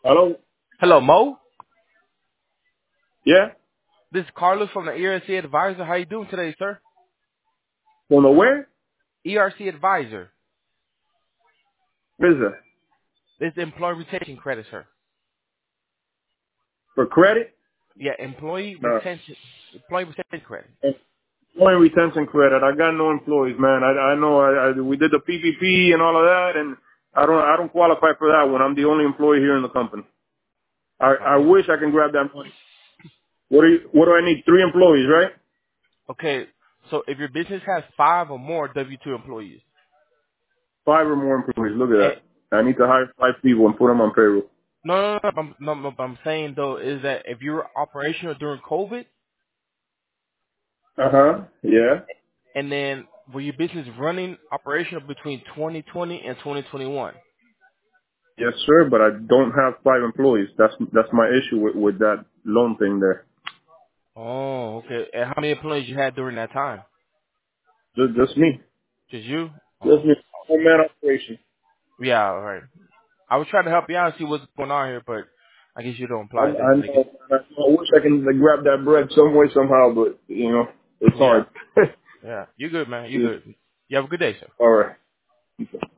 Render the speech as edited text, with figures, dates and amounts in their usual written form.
Hello? Hello, Mo. Yeah? This is Carlos from the ERC Advisor. How you doing today, sir? From the where? ERC Advisor. What is that? This is employee retention credit, sir. For credit? Yeah, employee No. retention credit. Employee retention credit. I got no employees, man. I know we did the PPP and all of that, and I don't qualify for that one. I'm the only employee here in the company. I Oh. wish I can grab that money. What do I need? 3 employees, right? Okay, so if your business has 5 or more W-2 employees, 5 or more employees. Look at and, that. I need to hire 5 people and put them on payroll. I'm saying though is that if you were operational during COVID, Uh-huh. Yeah. and then were your business running operational between 2020 and 2021? Yes, sir, but I don't have 5 employees. That's my issue with that loan thing there. Oh, okay. And how many employees you had during that time? Just me. Just you? Just Oh, me. One man operation. yeah, all right. I was trying to help you out and see what's going on here, but I guess you don't apply then. I I guess. know. I wish I can like, grab that bread some way somehow, but it's Yeah, hard. yeah. You good, man. You Yeah. good. You have a good day, sir. All right.